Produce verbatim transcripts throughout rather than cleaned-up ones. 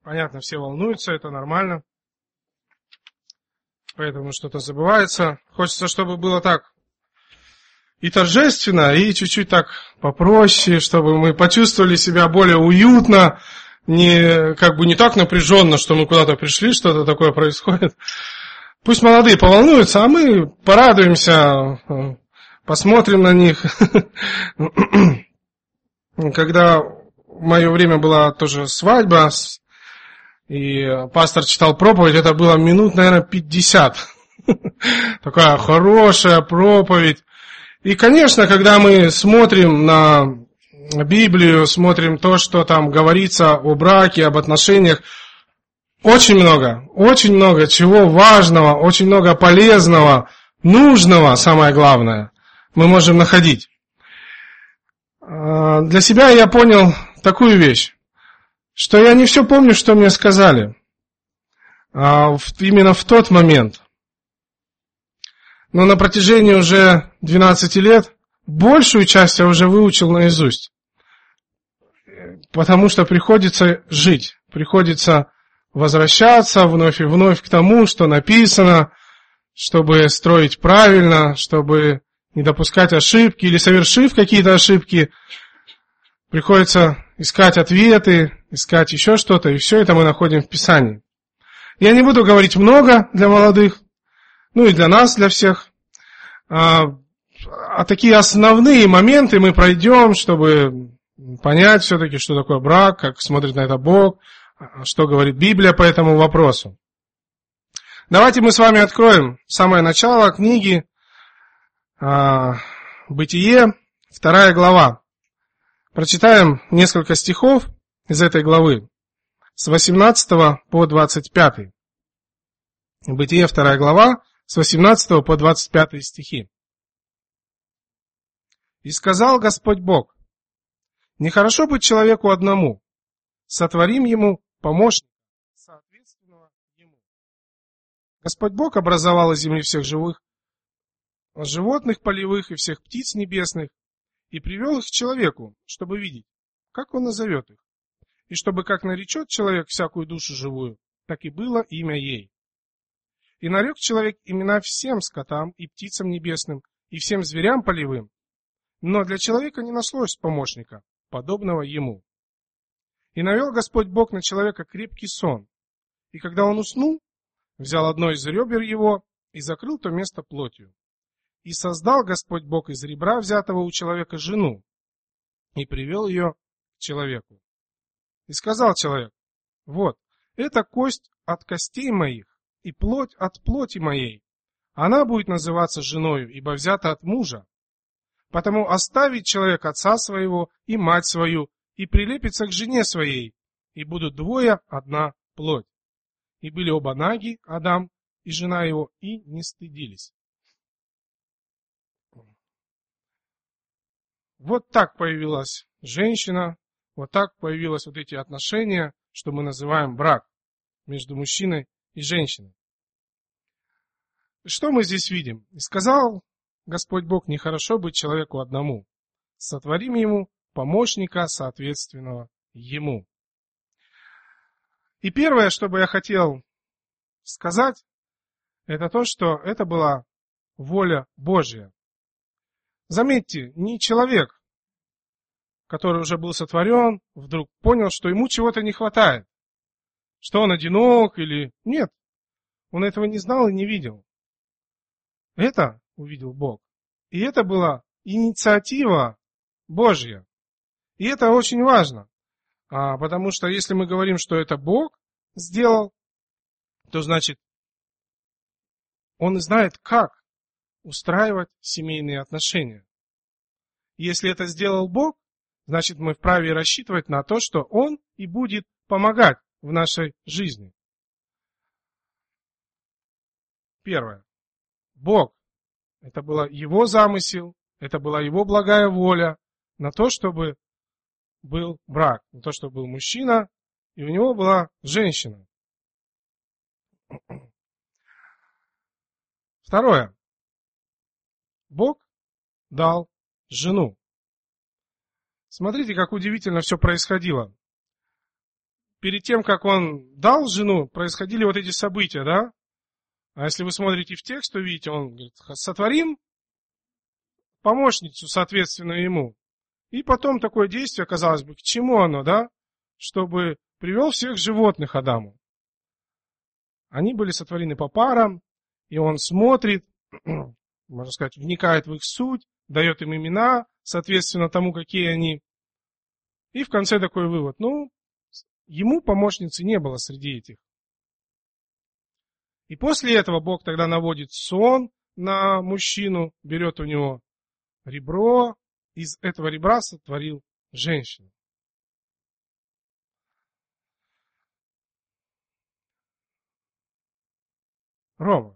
Понятно, все волнуются, это нормально. Поэтому что-то забывается. Хочется, чтобы было так и торжественно, и чуть-чуть так попроще, чтобы мы почувствовали себя более уютно, не, как бы не так напряженно, что мы куда-то пришли, что-то такое происходит. Пусть молодые поволнуются, а мы порадуемся, посмотрим на них. Когда в мое время была тоже свадьба, и пастор читал проповедь, это было минут, наверное, пятьдесят. Такая хорошая проповедь. И, конечно, когда мы смотрим на Библию, смотрим то, что там говорится о браке, об отношениях, очень много, очень много чего важного, очень много полезного, нужного, самое главное, мы можем находить. Для себя я понял такую вещь, что я не все помню, что мне сказали, именно в тот момент. Но на протяжении уже двенадцати лет большую часть я уже выучил наизусть. Потому что приходится жить, приходится возвращаться вновь и вновь к тому, что написано, чтобы строить правильно, чтобы не допускать ошибки, или совершив какие-то ошибки, приходится искать ответы, искать еще что-то, и все это мы находим в Писании. Я не буду говорить много для молодых, ну и для нас, для всех. А, а такие основные моменты мы пройдем, чтобы понять все-таки, что такое брак, как смотрит на это Бог, что говорит Библия по этому вопросу. Давайте мы с вами откроем самое начало книги а, «Бытие», вторая глава. Прочитаем несколько стихов из этой главы, с восемнадцатого по двадцать пятый. Бытие, вторая глава, с восемнадцатого по двадцать пятый стихи. «И сказал Господь Бог: нехорошо быть человеку одному, сотворим ему помощника, соответственного ему. Господь Бог образовал из земли всех живых животных полевых и всех птиц небесных, и привел их к человеку, чтобы видеть, как он назовет их, и чтобы как наречет человек всякую душу живую, так и было имя ей. И нарек человек имена всем скотам и птицам небесным, и всем зверям полевым, но для человека не нашлось помощника, подобного ему. И навел Господь Бог на человека крепкий сон, и когда он уснул, взял одно из ребер его и закрыл то место плотью. И создал Господь Бог из ребра, взятого у человека, жену, и привел ее к человеку. И сказал человек: вот, это кость от костей моих и плоть от плоти моей. Она будет называться женою, ибо взята от мужа. Потому оставит человек отца своего и мать свою, и прилепится к жене своей, и будут двое одна плоть. И были оба наги, Адам и жена его, и не стыдились». Вот так появилась женщина, вот так появились вот эти отношения, что мы называем брак между мужчиной и женщиной. Что мы здесь видим? И сказал Господь Бог: нехорошо быть человеку одному, сотворим ему помощника, соответственного ему. И первое, что бы я хотел сказать, это то, что это была воля Божья. Заметьте, не человек, который уже был сотворен, вдруг понял, что ему чего-то не хватает, что он одинок или... Нет, он этого не знал и не видел. Это увидел Бог. И это была инициатива Божья. И это очень важно, потому что если мы говорим, что это Бог сделал, то значит, Он знает, как устраивать семейные отношения. Если это сделал Бог, значит, мы вправе рассчитывать на то, что Он и будет помогать в нашей жизни. Первое. Бог. Это был Его замысел, это была Его благая воля на то, чтобы был брак, на то, чтобы был мужчина, и у него была женщина. Второе. Бог дал жену. Смотрите, как удивительно все происходило. перед тем, как он дал жену, происходили вот эти события, да? А если вы смотрите в текст, то видите, он говорит, сотворим помощницу, соответственно, ему. И потом такое действие, казалось бы, к чему оно, да? Чтобы привел всех животных Адаму. Они были сотворены по парам, и он смотрит, можно сказать, вникает в их суть, дает им имена, соответственно тому, какие они. И в конце такой вывод. Ну, ему помощницы не было среди этих. И после этого Бог тогда наводит сон на мужчину, берет у него ребро, из этого ребра сотворил женщину. Рома,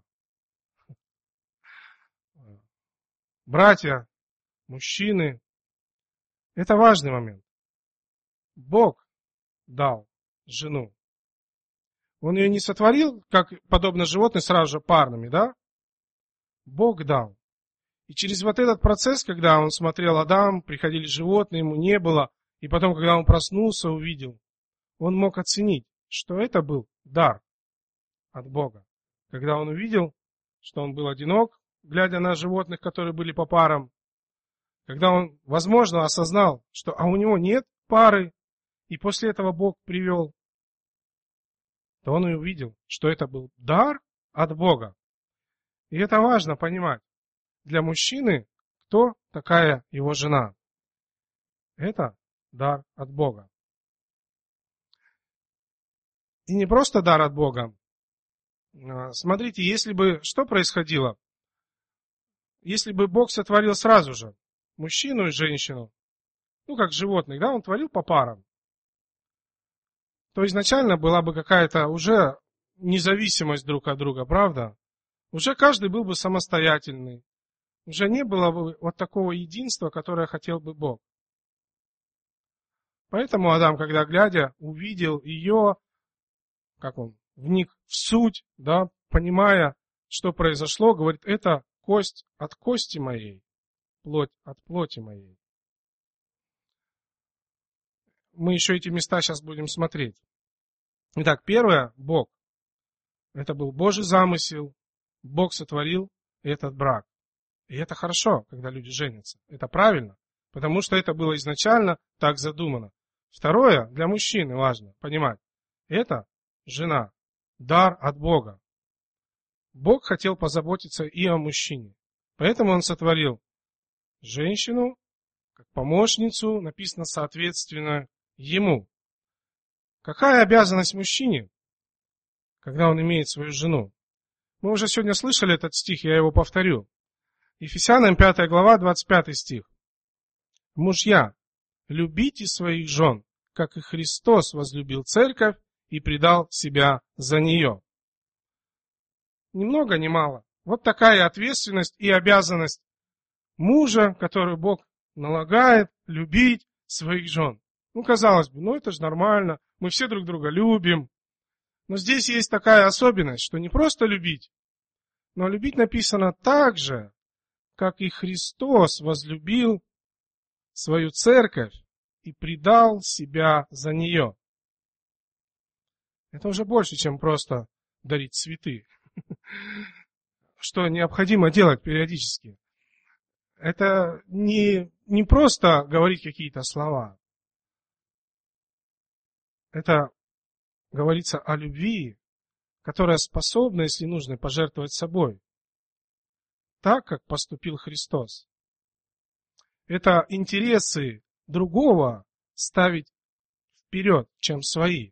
братья, мужчины, это важный момент. Бог дал жену. Он ее не сотворил, как подобно животным, сразу же парными, да? Бог дал. И через вот этот процесс, когда он смотрел Адам, приходили животные, ему не было, и потом, когда он проснулся, увидел, он мог оценить, что это был дар от Бога. Когда он увидел, что он был одинок, глядя на животных, которые были по парам, когда он, возможно, осознал, что а у него нет пары, и после этого Бог привел, то он и увидел, что это был дар от Бога. И это важно понимать. Для мужчины, кто такая его жена? Это дар от Бога. И не просто дар от Бога. Смотрите, если бы, что происходило? Если бы Бог сотворил сразу же мужчину и женщину, ну как животных, да, он творил по парам, то изначально была бы какая-то уже независимость друг от друга, правда? Уже каждый был бы самостоятельный. Уже не было бы вот такого единства, которое хотел бы Бог. Поэтому Адам, когда глядя, увидел ее, как он, вник в суть, да, понимая, что произошло, говорит, это кость от кости моей, плоть от плоти моей. Мы еще эти места сейчас будем смотреть. Итак, первое, Бог. Это был Божий замысел. Бог сотворил этот брак. И это хорошо, когда люди женятся. Это правильно, потому что это было изначально так задумано. Второе, для мужчины важно понимать. Это жена, дар от Бога. Бог хотел позаботиться и о мужчине. Поэтому Он сотворил женщину, как помощницу, написано соответственно ему. Какая обязанность мужчине, когда он имеет свою жену? Мы уже сегодня слышали этот стих, я его повторю. Ефесянам пятая глава, двадцать пятый стих. Мужья, любите своих жен, как и Христос возлюбил церковь и предал себя за нее. Ни много, ни мало. Вот такая ответственность и обязанность мужа, которую Бог налагает, любить своих жен. Ну, казалось бы, ну это же нормально, мы все друг друга любим. Но здесь есть такая особенность, что не просто любить, но любить написано так же, как и Христос возлюбил свою церковь и предал себя за нее. Это уже больше, чем просто дарить цветы, что необходимо делать периодически. Это не, не просто говорить какие-то слова. Это говорится о любви, которая способна, если нужно, пожертвовать собой, так, как поступил Христос. Это интересы другого ставить вперед, чем свои.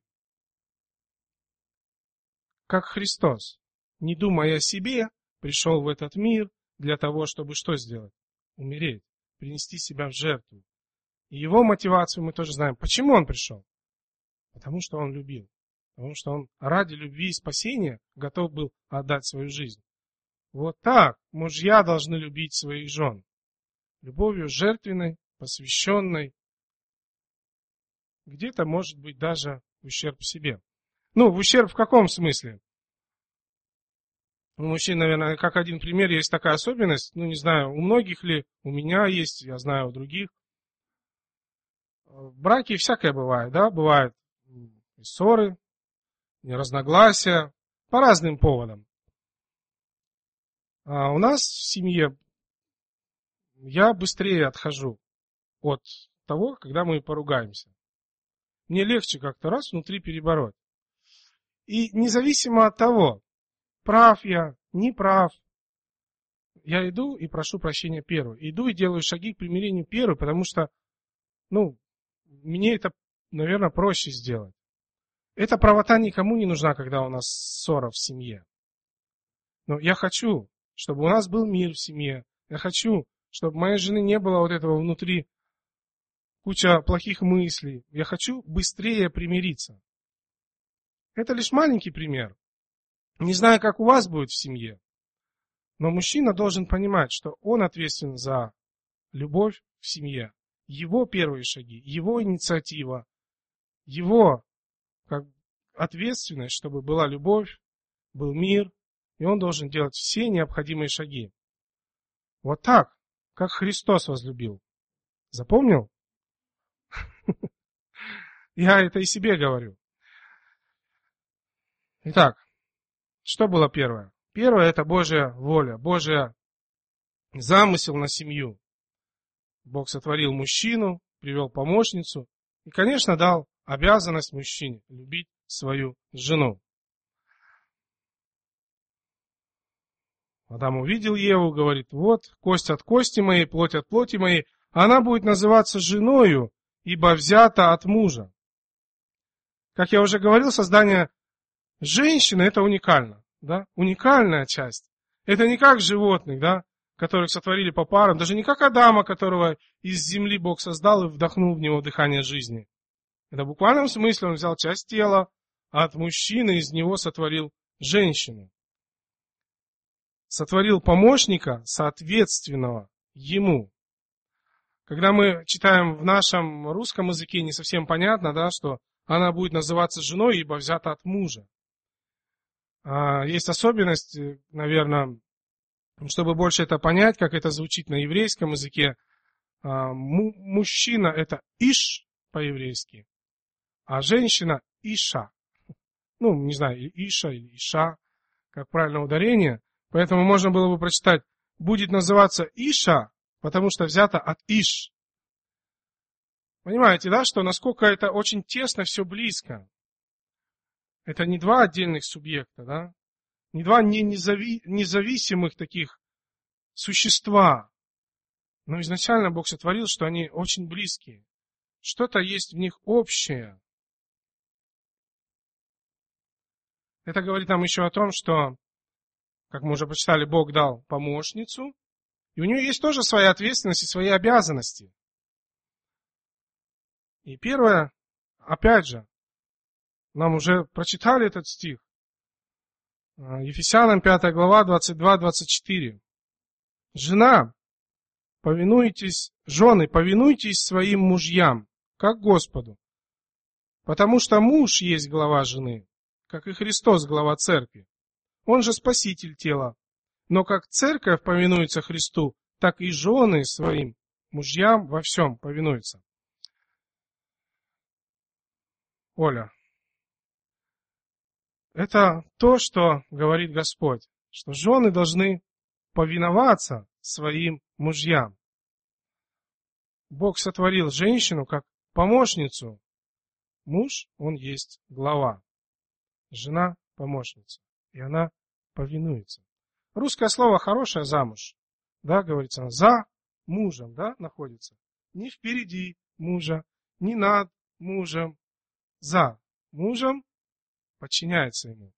Как Христос, не думая о себе, пришел в этот мир для того, чтобы что сделать? Умереть, принести себя в жертву. И его мотивацию мы тоже знаем. Почему он пришел? Потому что он любил. Потому что он ради любви и спасения готов был отдать свою жизнь. Вот так мужья должны любить своих жен. Любовью жертвенной, посвященной. Где-то, может быть, даже в ущерб себе. Ну, в ущерб в каком смысле? У мужчин, наверное, как один пример, есть такая особенность. Ну, не знаю, у многих ли, у меня есть, я знаю, у других. В браке всякое бывает, да, бывает. и ссоры, и разногласия по разным поводам. А у нас в семье я быстрее отхожу от того, когда мы поругаемся. Мне легче как-то раз внутри перебороть. И независимо от того, прав я, не прав, я иду и прошу прощения первый. Иду и делаю шаги к примирению первый, потому что, ну, мне это, наверное, проще сделать. Эта правота никому не нужна, когда у нас ссора в семье. Но я хочу, чтобы у нас был мир в семье. Я хочу, чтобы у моей жены не было вот этого внутри куча плохих мыслей. Я хочу быстрее примириться. Это лишь маленький пример. Не знаю, как у вас будет в семье, но мужчина должен понимать, что он ответственен за любовь в семье. Его первые шаги, его инициатива, его как ответственность, чтобы была любовь, был мир, и он должен делать все необходимые шаги. Вот так, как Христос возлюбил. Запомнил? Я это и себе говорю. Итак, что было первое? Первое — это Божья воля, Божий замысел на семью. Бог сотворил мужчину, привел помощницу и, конечно, дал обязанность мужчине любить свою жену. Адам увидел Еву, говорит: вот, кость от кости моей, плоть от плоти моей, она будет называться женою, ибо взята от мужа. Как я уже говорил, создание женщины — это уникально, да? Уникальная часть. Это не как животных, да, которых сотворили по парам, даже не как Адама, которого из земли Бог создал и вдохнул в него дыхание жизни. Это в буквальном смысле он взял часть тела, а от мужчины из него сотворил женщину. Сотворил помощника, соответственного ему. Когда мы читаем в нашем русском языке, не совсем понятно, да, что она будет называться женой, ибо взята от мужа. Есть особенность, наверное, чтобы больше это понять, как это звучит на еврейском языке. Мужчина — это иш по-еврейски, а женщина — иша. Ну, не знаю, иша или иша, как правильно ударение. Поэтому можно было бы прочитать: будет называться иша, потому что взято от иш. Понимаете, да, что насколько это очень тесно, все близко. Это не два отдельных субъекта, да? Не два не незави... независимых таких существа. Но изначально Бог сотворил, что они очень близкие. Что-то есть в них общее. Это говорит нам еще о том, что, как мы уже прочитали, Бог дал помощницу, и у нее есть тоже своя ответственность и свои обязанности. И первое, опять же, нам уже прочитали этот стих. Ефесянам пятая глава, двадцать два двадцать четыре. Жена, повинуйтесь, жены, повинуйтесь своим мужьям, как Господу. Потому что муж есть глава жены, как и Христос глава церкви. Он же спаситель тела. Но как церковь повинуется Христу, так и жены своим мужьям во всем повинуются. Оля, это то, что говорит Господь, что жены должны повиноваться своим мужьям. Бог сотворил женщину как помощницу. Муж, он есть глава. Жена — помощница. И она повинуется. Русское слово хорошее — замуж. Да, говорится, за мужем, да, находится. Не впереди мужа, не над мужем. За мужем подчиняется ему.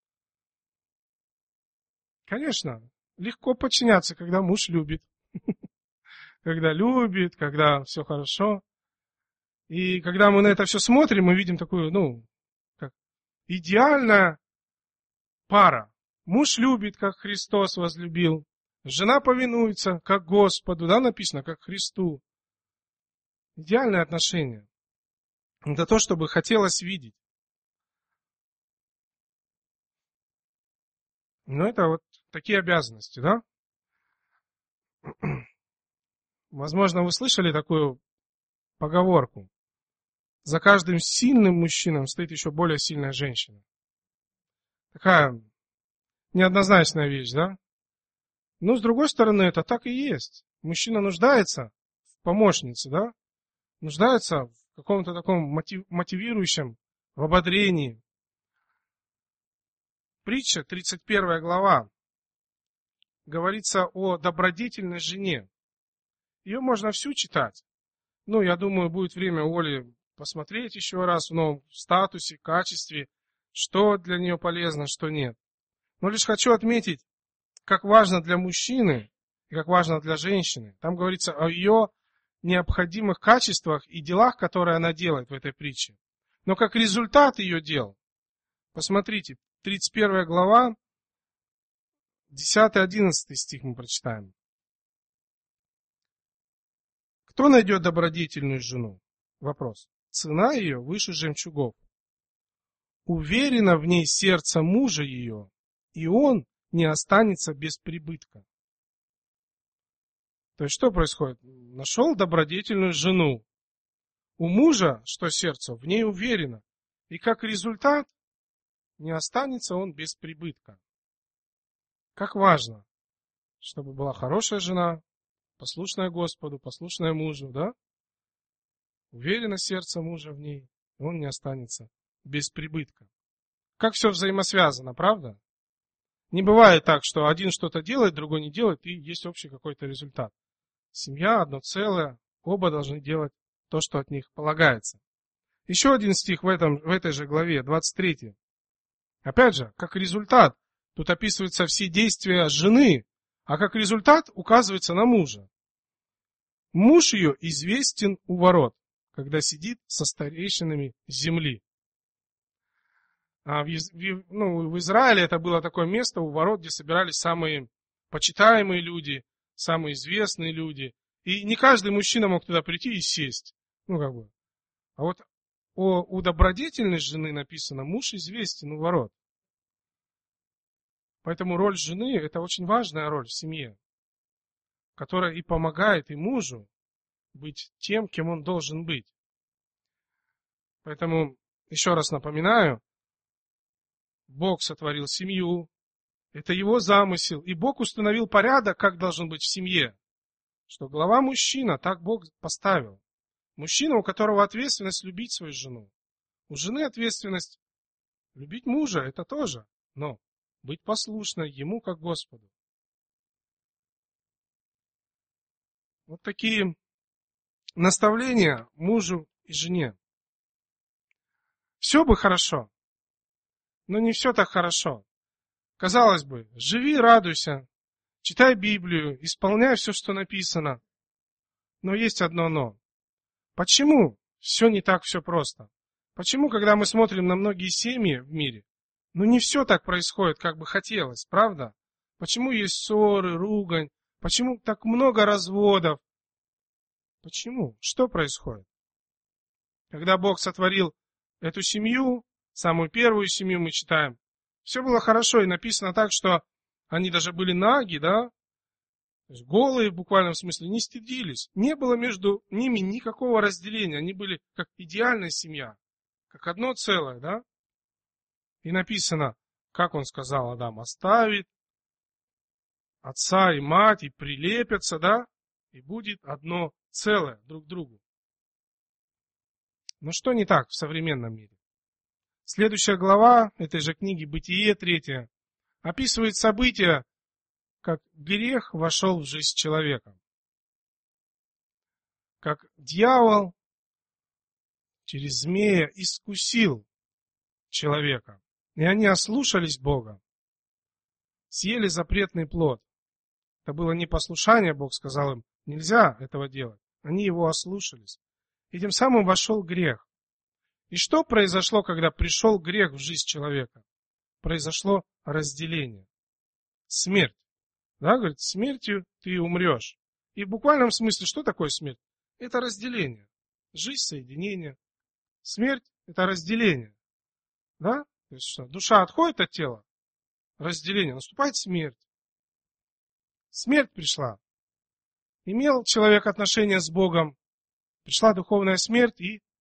Конечно, легко подчиняться, когда муж любит. Когда любит, когда все хорошо. И когда мы на это все смотрим, мы видим такую, ну, как идеальная пара. Муж любит, как Христос возлюбил. Жена повинуется, как Господу, да, написано, как Христу. Идеальное отношение. Это то, что бы хотелось видеть. Но это вот такие обязанности, да? Возможно, вы слышали такую поговорку. за каждым сильным мужчиной стоит еще более сильная женщина. Такая неоднозначная вещь, да? Но с другой стороны, это так и есть. Мужчина нуждается в помощнице, да? Нуждается в каком-то таком мотивирующем, в ободрении. Притча, тридцать первая глава, говорится о добродетельной жене. Ее можно всю читать. Ну, я думаю, будет время у Оли посмотреть еще раз в новом статусе, качестве, что для нее полезно, что нет. Но лишь хочу отметить, как важно для мужчины и как важно для женщины. Там говорится о ее необходимых качествах и делах, которые она делает в этой притче. Но как результат ее дел, посмотрите, тридцать первая глава, десятый-одиннадцатый стих мы прочитаем. Кто найдет добродетельную жену? Вопрос. Цена ее выше жемчугов. Уверено в ней сердце мужа ее, и он не останется без прибытка. То есть что происходит? Нашел добродетельную жену. У мужа, что сердце, в ней уверено. И как результат, не останется он без прибытка. Как важно, чтобы была хорошая жена, послушная Господу, послушная мужу, да? Уверено сердце мужа в ней, он не останется без прибытка. Как все взаимосвязано, правда? Не бывает так, что один что-то делает, другой не делает, и есть общий какой-то результат. Семья одно целое, оба должны делать то, что от них полагается. Еще один стих в, этом, в этой же главе, двадцать третий. Опять же, как результат, тут описываются все действия жены, а как результат указывается на мужа. Муж ее известен у ворот, когда сидит со старейшинами земли. А в, ну, в Израиле это было такое место у ворот, где собирались самые почитаемые люди, самые известные люди. И не каждый мужчина мог туда прийти и сесть. Ну, как бы. А вот о, у добродетельной жены написано: муж известен у ворот. Поэтому роль жены — это очень важная роль в семье, которая и помогает и мужу быть тем, кем он должен быть. Поэтому еще раз напоминаю, Бог сотворил семью, это его замысел, и Бог установил порядок, как должен быть в семье. Что глава мужчина, так Бог поставил. Мужчина, у которого ответственность любить свою жену. У жены ответственность любить мужа, это тоже, но быть послушной ему как Господу. Вот такие наставления мужу и жене. Все бы хорошо, но не все так хорошо. Казалось бы, живи, радуйся, читай Библию, исполняй все, что написано. Но есть одно но. Почему все не так все просто? Почему, когда мы смотрим на многие семьи в мире, ну не все так происходит, как бы хотелось, правда? Почему есть ссоры, ругань? Почему так много разводов? Почему? Что происходит? Когда Бог сотворил эту семью, самую первую семью мы читаем, все было хорошо, и написано так, что они даже были наги, да? То есть голые в буквальном смысле, не стыдились. Не было между ними никакого разделения. Они были как идеальная семья, как одно целое, да? И написано, как он сказал, Адам оставит отца и мать, и прилепятся, да? И будет одно целое друг к другу. Но что не так в современном мире? Следующая глава этой же книги, Бытие, третья, описывает события, как грех вошел в жизнь человека. Как дьявол через змея искусил человека. И они ослушались Бога. Съели запретный плод. Это было непослушание, Бог сказал им, нельзя этого делать. Они его ослушались. И тем самым вошел грех. И что произошло, когда пришел грех в жизнь человека? Произошло разделение. Смерть. Да, говорит, смертью ты умрешь. И в буквальном смысле, что такое смерть? Это разделение. Жизнь, соединение. Смерть — это разделение. Да? То есть что? Душа отходит от тела, разделение, наступает смерть. Смерть пришла. Имел человек отношение с Богом, пришла духовная смерть, и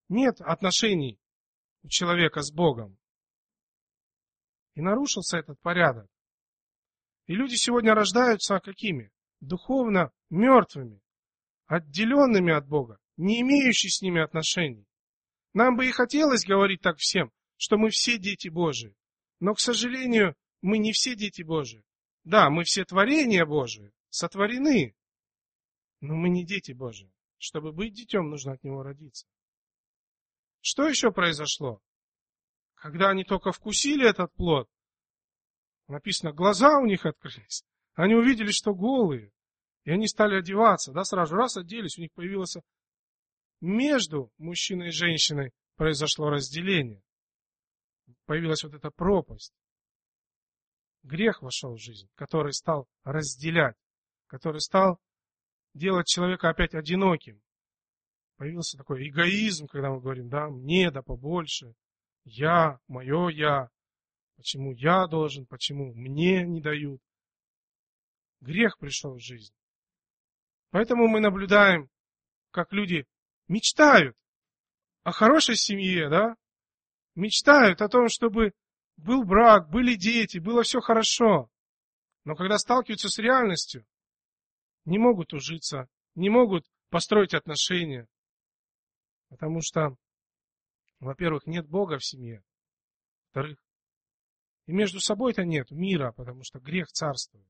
нет отношений у человека с Богом. И нарушился этот порядок. И люди сегодня рождаются какими? Духовно мертвыми, отделенными от Бога, не имеющими с ними отношений. Нам бы и хотелось говорить так всем, что мы все дети Божии. Но, к сожалению, мы не все дети Божии. Да, мы все творения Божии, сотворены, но мы не дети Божии. Чтобы быть детем, нужно от Него родиться. Что еще произошло? Когда они только вкусили этот плод, написано, глаза у них открылись. Они увидели, что голые. И они стали одеваться. Да, сразу раз оделись, у них появилось между мужчиной и женщиной произошло разделение. Появилась вот эта пропасть. Грех вошел в жизнь, который стал разделять, который стал делать человека опять одиноким. Появился такой эгоизм, когда мы говорим, да, мне да побольше, я, мое я, почему я должен, почему мне не дают. Грех пришел в жизнь. Поэтому мы наблюдаем, как люди мечтают о хорошей семье, да, мечтают о том, чтобы был брак, были дети, было все хорошо. Но когда сталкиваются с реальностью, не могут ужиться, не могут построить отношения. Потому что, во-первых, нет Бога в семье. Во-вторых, и между собой-то нет мира, потому что грех царствует.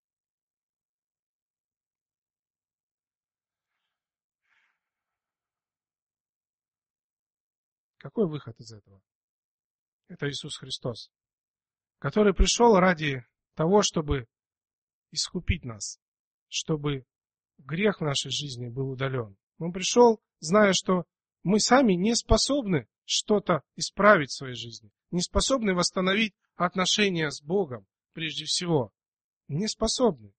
Какой выход из этого? Это Иисус Христос, который пришел ради того, чтобы искупить нас, чтобы грех в нашей жизни был удален. Он пришел, зная, что мы сами не способны что-то исправить в своей жизни, не способны восстановить отношения с Богом, прежде всего. Не способны.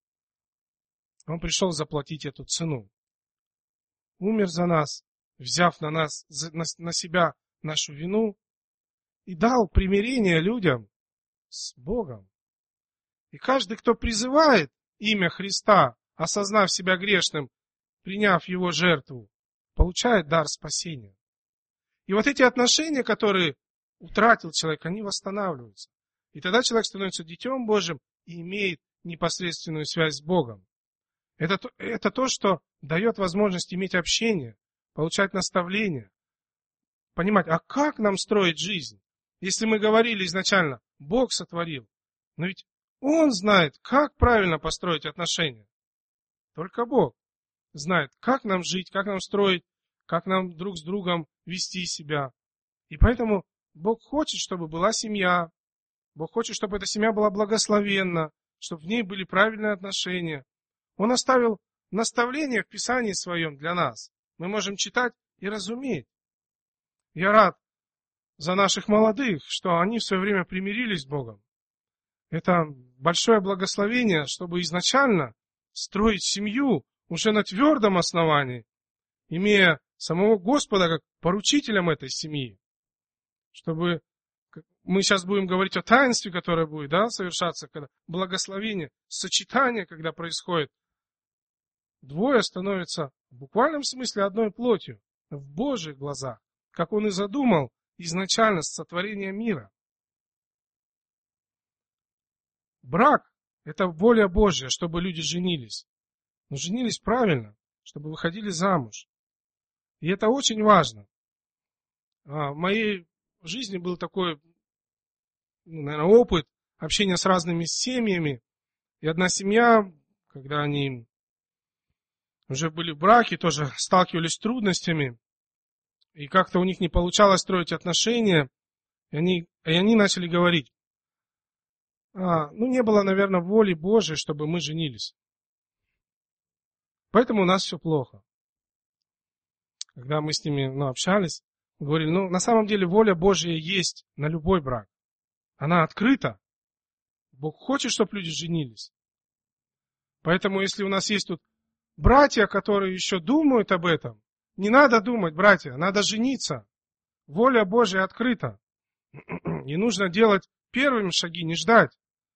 Он пришел заплатить эту цену. Умер за нас, взяв на нас, на себя нашу вину, и дал примирение людям с Богом. И каждый, кто призывает имя Христа, осознав себя грешным, приняв Его жертву, получает дар спасения. И вот эти отношения, которые утратил человек, они восстанавливаются. И тогда человек становится детем Божьим и имеет непосредственную связь с Богом. Это, это то, что дает возможность иметь общение, получать наставления, понимать, а как нам строить жизнь? Если мы говорили изначально, Бог сотворил, но ведь Он знает, как правильно построить отношения. Только Бог знает, как нам жить, как нам строить, как нам друг с другом вести себя. И поэтому Бог хочет, чтобы была семья. Бог хочет, чтобы эта семья была благословенна, чтобы в ней были правильные отношения. Он оставил наставления в Писании Своем для нас. Мы можем читать и разуметь. Я рад за наших молодых, что они в свое время примирились с Богом. Это большое благословение, чтобы изначально строить семью уже на твердом основании, имея самого Господа как поручителем этой семьи. Чтобы мы сейчас будем говорить о таинстве, которое будет, да, совершаться, когда благословение, сочетание, когда происходит. Двое становятся в буквальном смысле одной плотью в Божьих глазах, как Он и задумал изначально с сотворения мира. Брак – это воля Божья, чтобы люди женились. Но женились правильно, чтобы выходили замуж. И это очень важно. В моей жизни был такой, ну, наверное, опыт общения с разными семьями. И одна семья, когда они уже были в браке, тоже сталкивались с трудностями. И как-то у них не получалось строить отношения. И они, и они начали говорить, а, ну, не было, наверное, воли Божией, чтобы мы женились. Поэтому у нас все плохо. Когда мы с ними, ну, общались, говорили, ну, на самом деле воля Божья есть на любой брак. Она открыта. Бог хочет, чтобы люди женились. Поэтому, если у нас есть тут братья, которые еще думают об этом, не надо думать, братья, надо жениться. Воля Божья открыта. Не нужно делать первыми шаги, не ждать.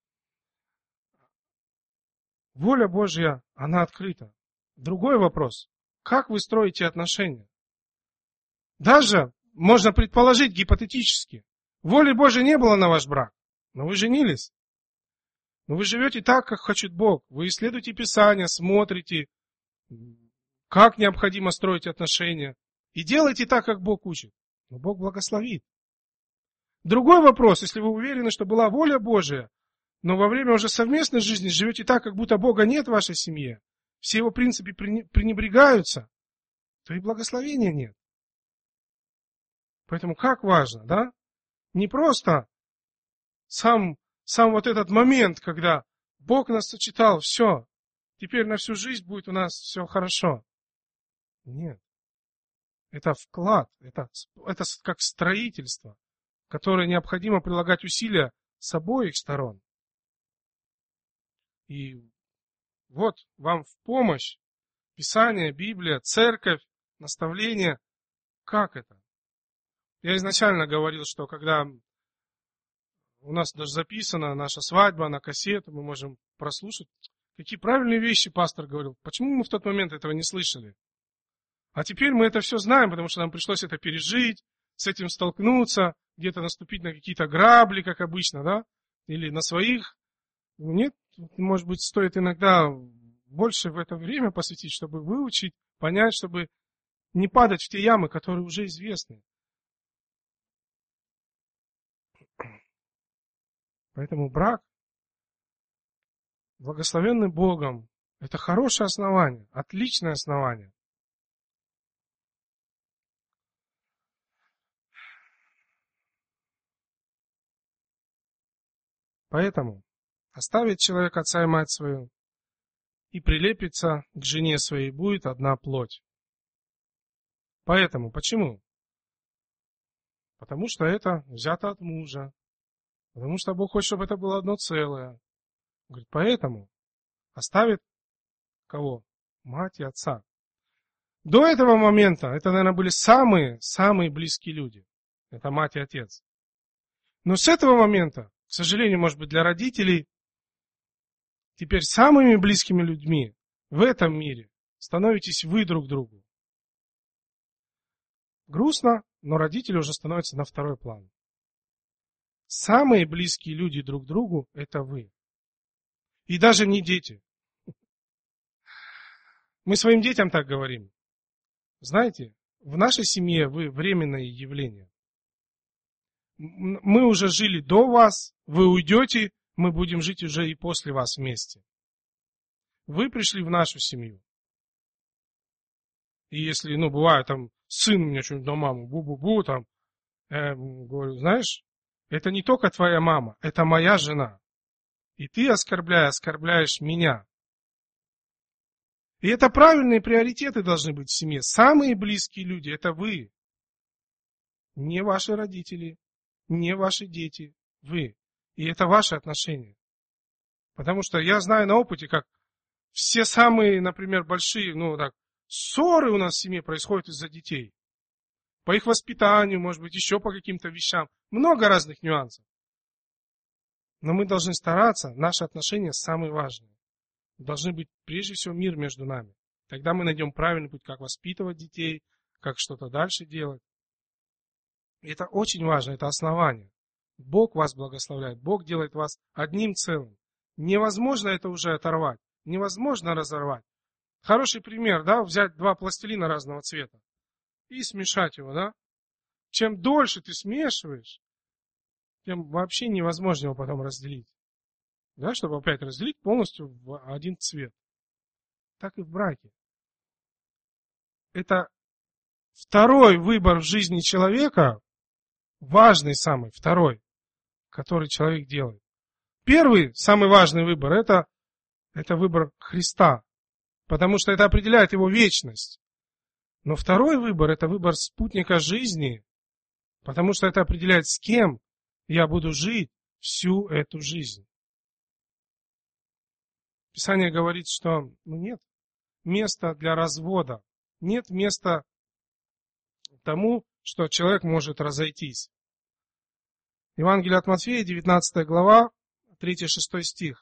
Воля Божья, она открыта. Другой вопрос. Как вы строите отношения? Даже можно предположить гипотетически, воли Божией не было на ваш брак, но вы женились. Но вы живете так, как хочет Бог. Вы исследуете Писание, смотрите, как необходимо строить отношения. И делайте так, как Бог учит. Но Бог благословит. Другой вопрос, если вы уверены, что была воля Божия, но во время уже совместной жизни живете так, как будто Бога нет в вашей семье, все его принципы пренебрегаются, то и благословения нет. Поэтому как важно, да? Не просто сам, сам вот этот момент, когда Бог нас сочетал, все, теперь на всю жизнь будет у нас все хорошо. Нет. Это вклад, это, это как строительство, в которое необходимо прилагать усилия с обоих сторон. И вот вам в помощь Писание, Библия, церковь, наставление. Как это? Я изначально говорил, что когда у нас даже записана наша свадьба на кассету, мы можем прослушать, какие правильные вещи пастор говорил. Почему мы в тот момент этого не слышали? А теперь мы это все знаем, потому что нам пришлось это пережить, с этим столкнуться, где-то наступить на какие-то грабли, как обычно, да? Или на своих. Нет, может быть, стоит иногда больше в это время посвятить, чтобы выучить, понять, чтобы не падать в те ямы, которые уже известны. Поэтому брак, благословенный Богом, это хорошее основание, отличное основание. Поэтому оставит человек отца и мать свою и прилепится к жене своей, будет одна плоть. Поэтому, почему? Потому что это взято от мужа. Потому что Бог хочет, чтобы это было одно целое. Говорит, поэтому оставит кого? Мать и отца. До этого момента это, наверное, были самые, самые близкие люди. Это мать и отец. Но с этого момента, к сожалению, может быть, для родителей, теперь самыми близкими людьми в этом мире становитесь вы друг другу. Грустно, но родители уже становятся на второй план. Самые близкие люди друг другу – это вы. И даже не дети. Мы своим детям так говорим. Знаете, в нашей семье вы временное явление. Мы уже жили до вас, вы уйдете, мы будем жить уже и после вас вместе. Вы пришли в нашу семью. И если, ну, бывает, там, сын у меня что-нибудь на маму, бу-бу-бу, там, э, говорю, знаешь, это не только твоя мама, это моя жена. И ты, оскорбляя, оскорбляешь меня. И это правильные приоритеты должны быть в семье. Самые близкие люди – это вы. Не ваши родители, не ваши дети, вы. И это ваши отношения. Потому что я знаю на опыте, как все самые, например, большие, ну так, ссоры у нас в семье происходят из-за детей. По их воспитанию, может быть, еще по каким-то вещам. Много разных нюансов. Но мы должны стараться, наши отношения самые важные. Должны быть прежде всего мир между нами. Тогда мы найдем правильный путь, как воспитывать детей, как что-то дальше делать. И это очень важно, это основание. Бог вас благословляет, Бог делает вас одним целым. Невозможно это уже оторвать, невозможно разорвать. Хороший пример, да, взять два пластилина разного цвета и смешать его, да. Чем дольше ты смешиваешь, тем вообще невозможно его потом разделить. Да, чтобы опять разделить полностью в один цвет. Так и в браке. Это второй выбор в жизни человека, важный самый, второй, который человек делает. Первый, самый важный выбор, это, это выбор Христа, потому что это определяет его вечность. Но второй выбор, это выбор спутника жизни, потому что это определяет, с кем я буду жить всю эту жизнь. Писание говорит, что ну, нет места для развода, нет места тому, что человек может разойтись. Евангелие от Матфея, девятнадцатая глава, третий-шестой стих.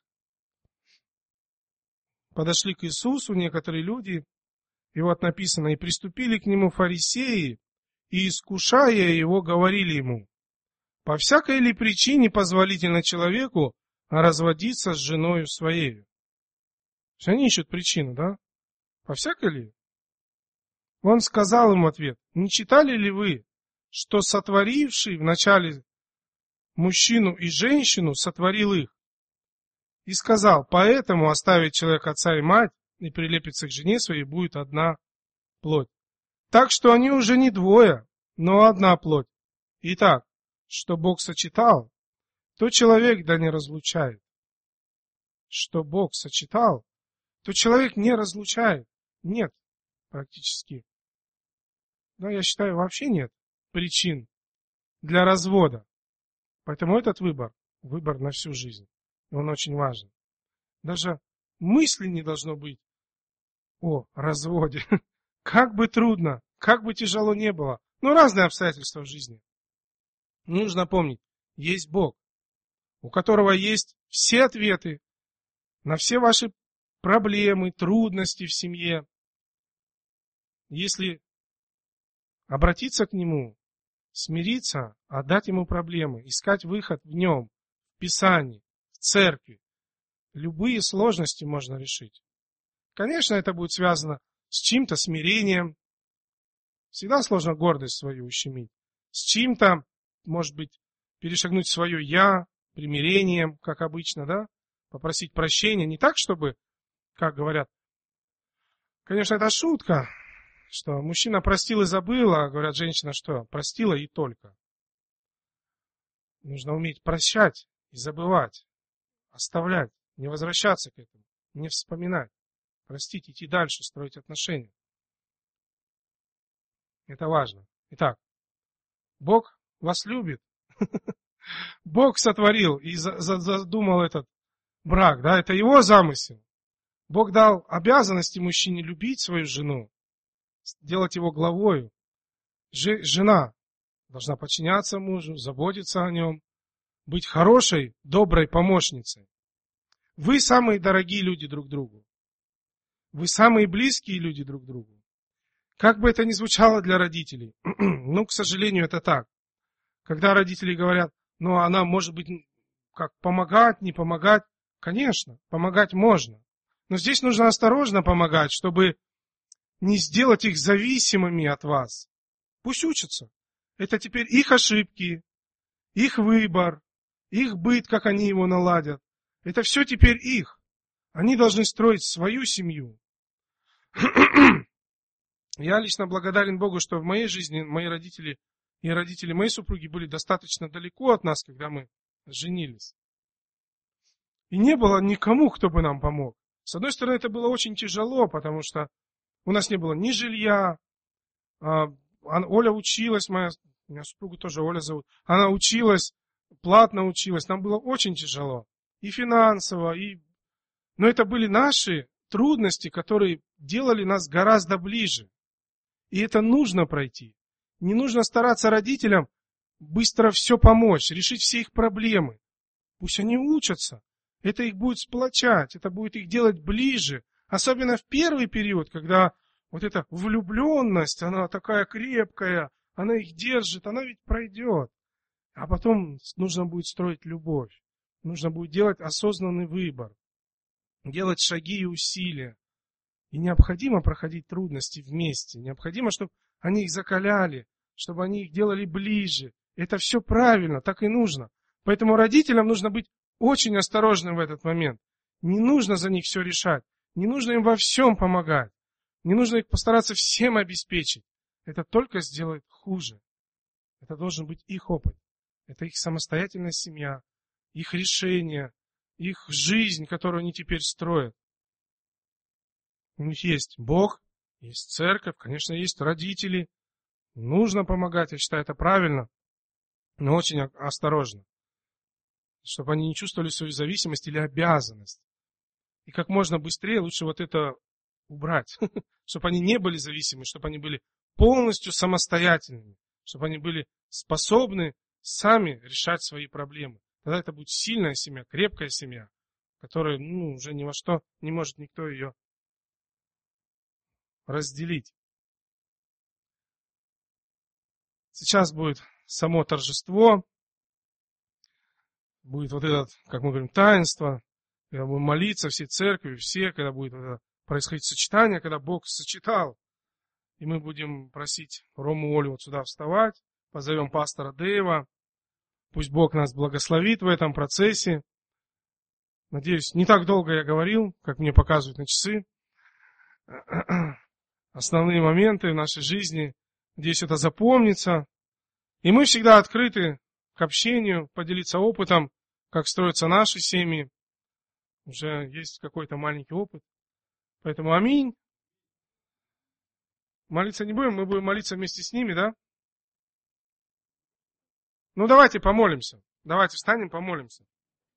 Подошли к Иисусу некоторые люди, и вот написано, и приступили к нему фарисеи, и, искушая его, говорили ему: по всякой ли причине позволительно человеку разводиться с женою своей? То есть они ищут причину, да? По всякой ли? Он сказал им в ответ: не читали ли вы, что сотворивший вначале мужчину и женщину сотворил их? И сказал: поэтому оставит человек отца и мать и прилепится к жене своей, будет одна плоть. Так что они уже не двое, но одна плоть. Итак, что Бог сочетал, то человек да не разлучает. Что Бог сочетал, то человек не разлучает. Нет, практически. Да, я считаю, вообще нет причин для развода. Поэтому этот выбор, выбор на всю жизнь. И он очень важен. Даже мысли не должно быть о разводе. Как бы трудно, как бы тяжело не было. Но разные обстоятельства в жизни. Нужно помнить, есть Бог, у которого есть все ответы на все ваши проблемы, трудности в семье. Если обратиться к Нему, смириться, отдать Ему проблемы, искать выход в Нем, в Писании, в церкви, любые сложности можно решить. Конечно, это будет связано с чьим-то смирением. Всегда сложно гордость свою ущемить. С чьим-то, может быть, перешагнуть свое «я», примирением, как обычно, да? Попросить прощения. Не так, чтобы, как говорят, конечно, это шутка, что мужчина простил и забыл, а говорят, женщина что? Простила и только. Нужно уметь прощать и забывать, оставлять, не возвращаться к этому, не вспоминать. Простить, идти дальше, строить отношения. Это важно. Итак, Бог вас любит. Бог сотворил и задумал этот брак, да, это его замысел. Бог дал обязанности мужчине любить свою жену, делать его главою. Жена должна подчиняться мужу, заботиться о нем, быть хорошей, доброй помощницей. Вы самые дорогие люди друг другу. Вы самые близкие люди друг другу. Как бы это ни звучало для родителей, ну, к сожалению, это так. Когда родители говорят, ну, она может быть, как помогать, не помогать. Конечно, помогать можно. Но здесь нужно осторожно помогать, чтобы не сделать их зависимыми от вас. Пусть учатся. Это теперь их ошибки, их выбор, их быт, как они его наладят. Это все теперь их. Они должны строить свою семью. Я лично благодарен Богу, что в моей жизни мои родители и родители моей супруги были достаточно далеко от нас, когда мы женились. И не было никому, кто бы нам помог. С одной стороны, это было очень тяжело, потому что у нас не было ни жилья. Оля училась, моя, меня супругу тоже Оля зовут. Она училась, платно училась. Нам было очень тяжело. И финансово, и... Но это были наши трудности, которые делали нас гораздо ближе. И это нужно пройти. Не нужно стараться родителям быстро все помочь, решить все их проблемы. Пусть они учатся. Это их будет сплочать, это будет их делать ближе. Особенно в первый период, когда вот эта влюбленность, она такая крепкая, она их держит, она ведь пройдет. А потом нужно будет строить любовь. Нужно будет делать осознанный выбор. Делать шаги и усилия. И необходимо проходить трудности вместе. Необходимо, чтобы они их закаляли, чтобы они их делали ближе. Это все правильно, так и нужно. Поэтому родителям нужно быть очень осторожным в этот момент. Не нужно за них все решать. Не нужно им во всем помогать. Не нужно их постараться всем обеспечить. Это только сделает хуже. Это должен быть их опыт. Это их самостоятельная семья, их решение, их жизнь, которую они теперь строят. У них есть Бог, есть церковь, конечно, есть родители. Нужно помогать, я считаю, это правильно, но очень осторожно, чтобы они не чувствовали свою зависимость или обязанность. И как можно быстрее лучше вот это убрать, чтобы они не были зависимы, чтобы они были полностью самостоятельными, чтобы они были способны сами решать свои проблемы. Тогда это будет сильная семья, крепкая семья, которая ну, уже ни во что не может никто ее разделить. Сейчас будет само торжество, будет вот это, как мы говорим, таинство, когда будем молиться, все церкви, все, когда будет это происходить сочетание, когда Бог сочетал. И мы будем просить Рому Олю вот сюда вставать, позовем пастора Дэйва. Пусть Бог нас благословит в этом процессе. Надеюсь, не так долго я говорил, как мне показывают на часы. Основные моменты в нашей жизни. Надеюсь, это запомнится. И мы всегда открыты к общению, поделиться опытом, как строятся наши семьи. Уже есть какой-то маленький опыт. Поэтому аминь. Молиться не будем, мы будем молиться вместе с ними, да? Ну, давайте помолимся. Давайте встанем, помолимся.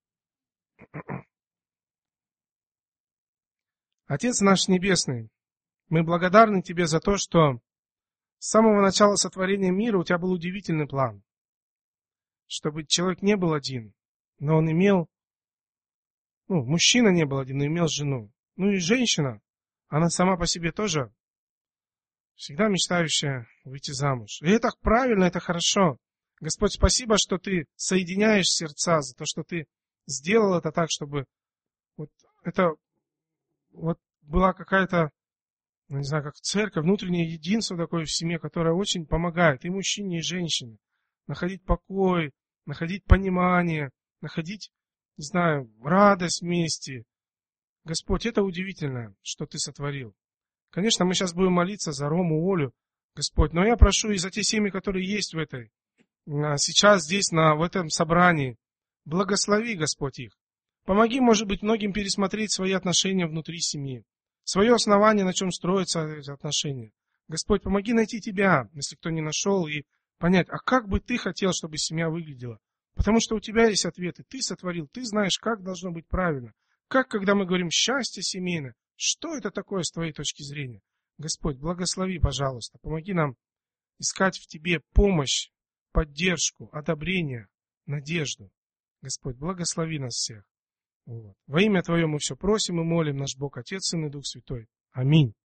Отец наш Небесный, мы благодарны Тебе за то, что с самого начала сотворения мира у Тебя был удивительный план. Чтобы человек не был один, но он имел, ну, мужчина не был один, но имел жену. Ну и женщина, она сама по себе тоже всегда мечтающая выйти замуж. И это правильно, это хорошо. Господь, спасибо, что Ты соединяешь сердца, за то, что Ты сделал это так, чтобы вот это вот была какая-то, ну, не знаю, как церковь, внутреннее единство такое в семье, которое очень помогает и мужчине, и женщине находить покой, находить понимание, находить, не знаю, радость вместе. Господь, это удивительно, что Ты сотворил. Конечно, мы сейчас будем молиться за Рому, Олю, Господь, но я прошу и за те семьи, которые есть в этой, сейчас здесь, на, в этом собрании, благослови, Господь, их. Помоги, может быть, многим пересмотреть свои отношения внутри семьи, свое основание, на чем строятся эти отношения. Господь, помоги найти Тебя, если кто не нашел, и понять, а как бы Ты хотел, чтобы семья выглядела? Потому что у Тебя есть ответы, Ты сотворил, Ты знаешь, как должно быть правильно. Как, когда мы говорим «счастье семейное», что это такое с Твоей точки зрения? Господь, благослови, пожалуйста, помоги нам искать в Тебе помощь, поддержку, одобрение, надежду. Господь, благослови нас всех. Вот. Во имя Твое мы все просим и молим, наш Бог, Отец, Сын и Дух Святой. Аминь.